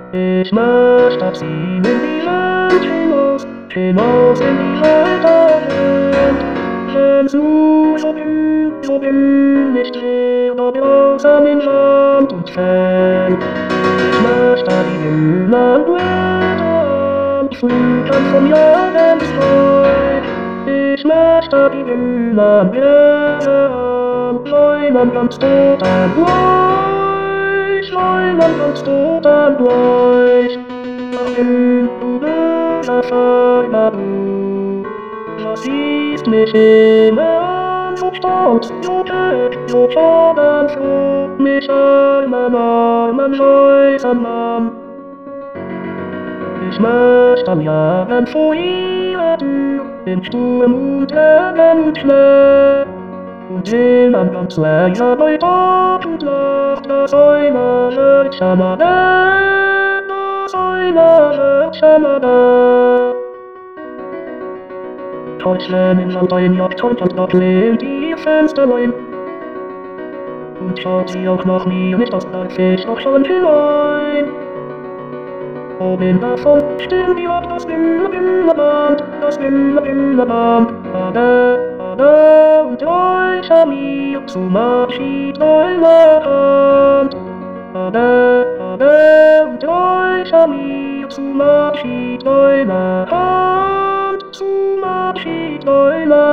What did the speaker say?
Ich möchte ziehen in die Welt hinaus, hinaus in die weite Welt. Wenn so blüht nicht leer, dort draußen in Land und Feld. Ich möchte die Himmeln Blätter pflücken vom Jahresfrei. Ich möchte die Himmeln Blätter bläulen ganz totenbleich, bläulen ganz totenbleich. Ach du böser Scheiner, du, was siehst mich immer an, so stolz, so tüch, so schadenfroh, mich armen, armen Häusern an. Ich möchte jagen vor ihrer Tür, in Sturm und Regen und Schnee, und sehen an ganz leer bei Tag und Nacht, das eine Lötschamade, das eine Lötschamade. Täuschlein in Land ein Jagd und dort lehnt ihr Fensterlein. Und schaut sie auch nach mir nicht, das darf ich noch schon hinein. Oben davon still die Ort das Band, das Band. Ade, und euch an mir zum Abschied eure Hand. Ade, und euch an mir zum Abschied eure Hand, zum Abschied eure Hand.